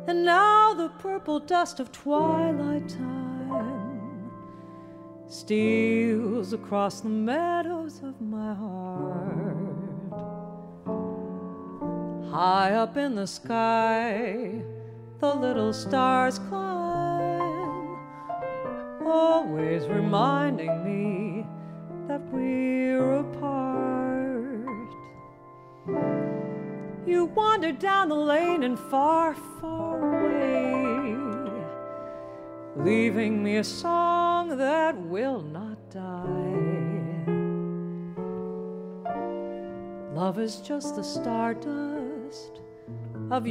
And now the purple dust of twilight time steals across the meadows of my heart. High up in the sky, the little stars climb, always reminding me that we're apart. You wandered down the lane and far, far away, leaving me a song that will not die. Love is just the stardust of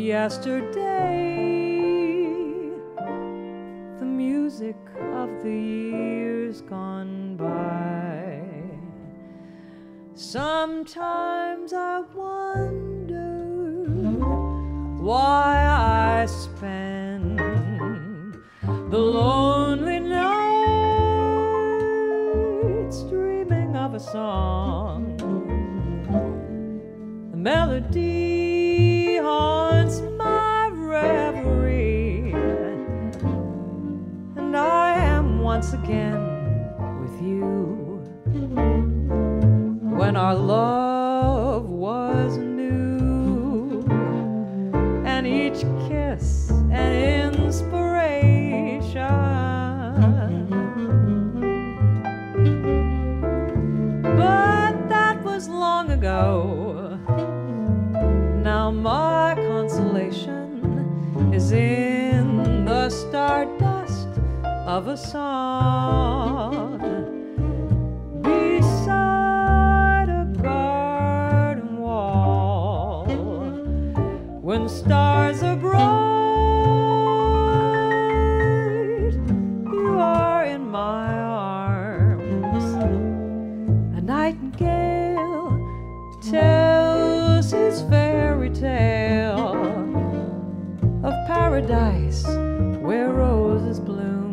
yesterday, the music of the years gone by. Sometimes I wonder why I spend the lonely nights dreaming of a song. The melody haunts my reverie, and I am once again with you. When our love was new, and each kiss an inspiration, but that was long ago. Now my consolation is in the stardust of a song beside a garden wall. When stars are bright, you are in my arms. A nightingale tells his fairy tale of paradise where roses bloom.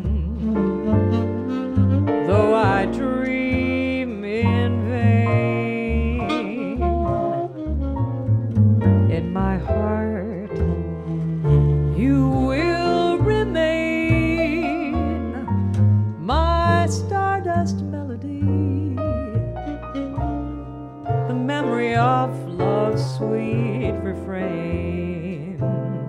Though I dream in vain, in my heart you will remain my stardust melody, the memory of love's sweet refrain.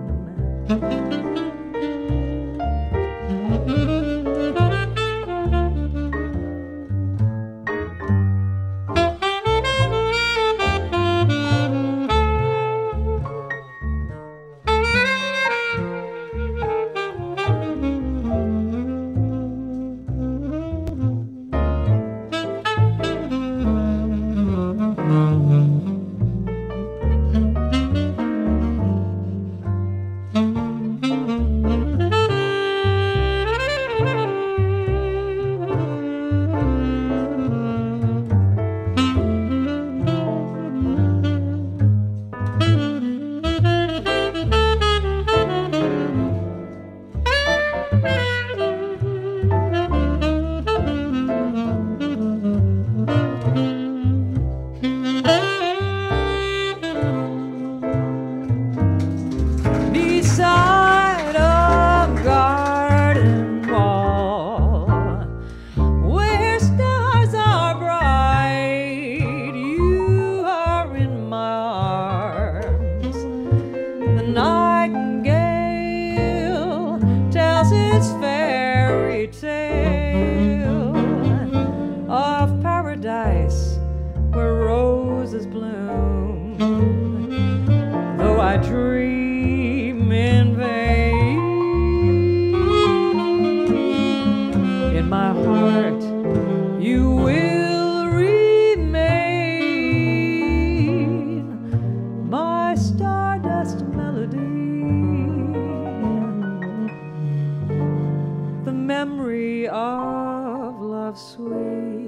Beside a garden wall where stars are bright, you are in my arms. The nightingale tells its fairy tale of paradise where roses bloom. Though I dream in vain, in my heart you will remain my stardust melody, the memory of love's sweet